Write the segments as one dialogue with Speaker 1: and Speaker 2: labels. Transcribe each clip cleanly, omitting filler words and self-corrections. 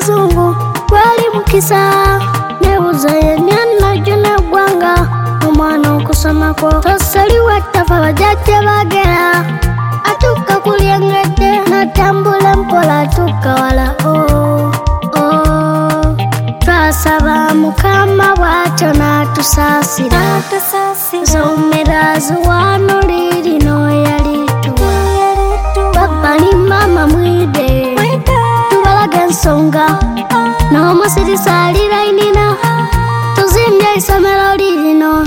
Speaker 1: bazungu gwali mukisa nebuza yenna jona gwanga omwana okusomako tosaliwa tafa bajjajja bagera atuka kulyengedde natambula mpola atuka wala twasaba mukama bwatyo natusaasira somerazi wano lirino yalituwa papa ni mama mwide tubalaga ensonga n'omusirisa alirainina tuzimbye isomero lirino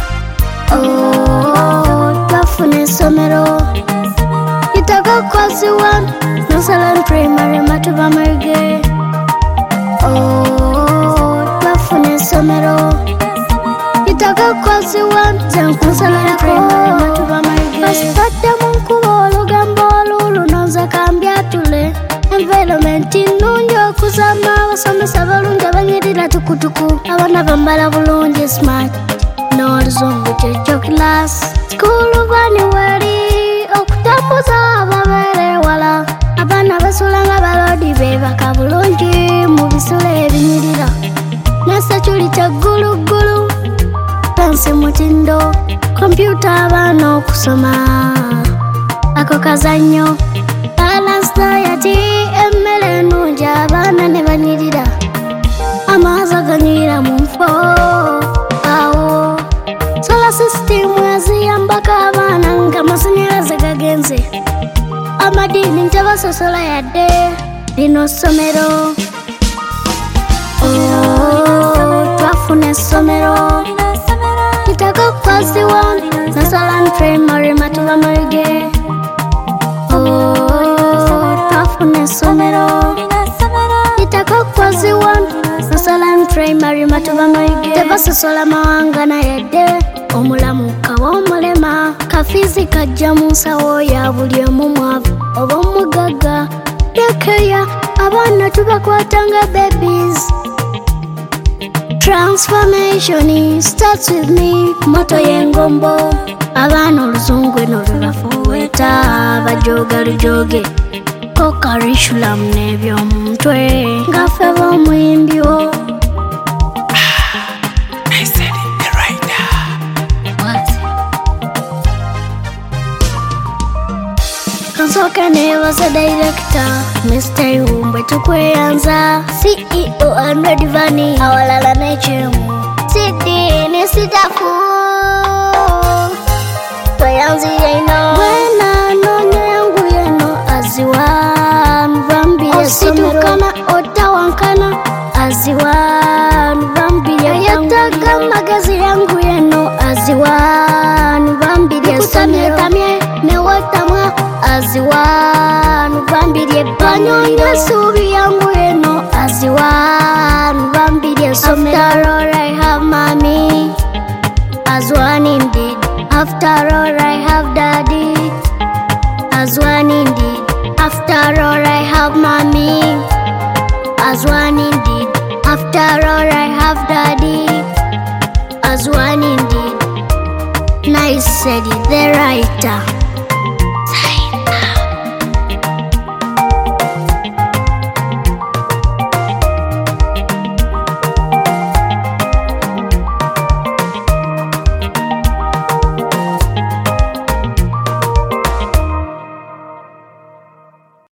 Speaker 1: twafuna essomero yitaka class 1 Nasaland Primary Matuba Marge twafuna essomero yitaka class 1 Nasaland Primary Matuba Marge basitadde mu nkuba olugambo olulu nonza kambyatule environment nnungi okuzama abasomesa balungi abanyirira tukutuku abaana bambala bulungi smart n'oluzungu kyekyo class skulu bani wali okutambuza ababeera ewala abaana basula nga balodi beebaka bulungi mu bisula ebinyirira nesakuli kya gguluggulu pensi mutindo kompyuta abaana okusoma ako kazannyo balance diet emmere ennungi abaana ne banyirira amaazi aganyirira mu nfo awo solar system yaziyambako abaana nga masanyalaze gagenze amadiini ntebasosola yadde lino ssomero twafuna essomero kitaka class 1 Nasaland Primary Matuba Marge twafuna essomero kitaka class 1 Nasaland Primary Matuba Marge tebasosola mawanga nayadde omulamu kawa omulema kafizi kajja mu nsawo ya buli omu mwavu oba omugagga dekeya abaana tubakwatanga babies transformation starts with me moto y'engombo abaana oluzungu eno lwebafuweeta bajoga lujoge ko curriculum n'ebyomumutwe ngaffe b'omuyimbyo Kansoka nebaza director Mr. Iwumbwe tukweyanza CEO Andrew Vani awalala nechemu Sidi ne sitafu tweyanzire ino wena nonya yangu yeno aziwanu bambire ositukana otawankana aziwanu bambire yataga magazi yangu yeno aziwanu bambire kutamye newatamwa aziwanu bambirye banyonga subi yangu eno aziwanu bambirye after all I have mommy as one indeed after all I have daddy as one indeed after all I have mommy as one indeed after all I have daddy as one indeed nice said the writer